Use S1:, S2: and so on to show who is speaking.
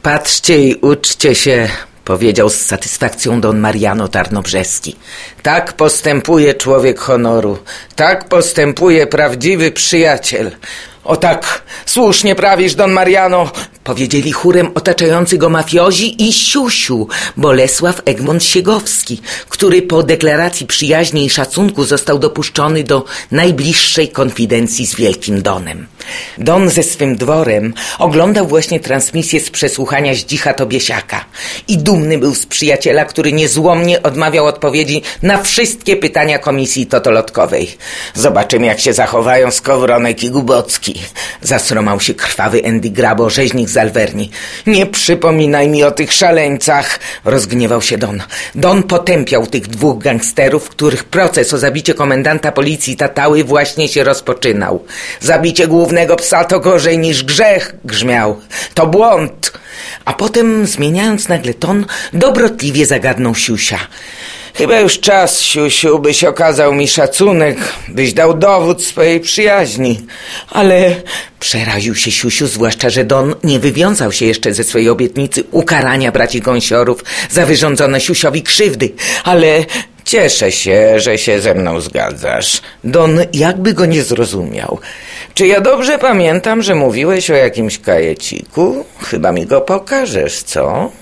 S1: Patrzcie i uczcie się, powiedział z satysfakcją don Mariano Tarnobrzeski. Tak postępuje człowiek honoru, tak postępuje prawdziwy przyjaciel. O tak, słusznie prawisz, don Mariano, powiedzieli chórem otaczający go mafiozi i siusiu, Bolesław Egmont Siegowski, który po deklaracji przyjaźni i szacunku został dopuszczony do najbliższej konfidencji z Wielkim Donem. Don ze swym dworem oglądał właśnie transmisję z przesłuchania Zdzicha Tobiesiaka i dumny był z przyjaciela, który niezłomnie odmawiał odpowiedzi na wszystkie pytania komisji totolotkowej. Zobaczymy, jak się zachowają Skowronek i Gubocki. Zasromał się krwawy Andy Grabo, rzeźnik z Alverni. Nie przypominaj mi o tych szaleńcach, rozgniewał się Don. Don potępiał tych dwóch gangsterów, których proces o zabicie komendanta policji Tatały właśnie się rozpoczynał. Zabicie głównego psa to gorzej niż grzech, grzmiał. To błąd. A potem, zmieniając nagle ton, dobrotliwie zagadnął siusia. Chyba już czas, siusiu, byś okazał mi szacunek, byś dał dowód swojej przyjaźni. Ale przeraził się siusiu, zwłaszcza, że Don nie wywiązał się jeszcze ze swojej obietnicy ukarania braci Gąsiorów za wyrządzone siusiowi krzywdy. Ale cieszę się, że się ze mną zgadzasz. Don jakby go nie zrozumiał. Czy ja dobrze pamiętam, że mówiłeś o jakimś kajeciku? Chyba mi go pokażesz, co?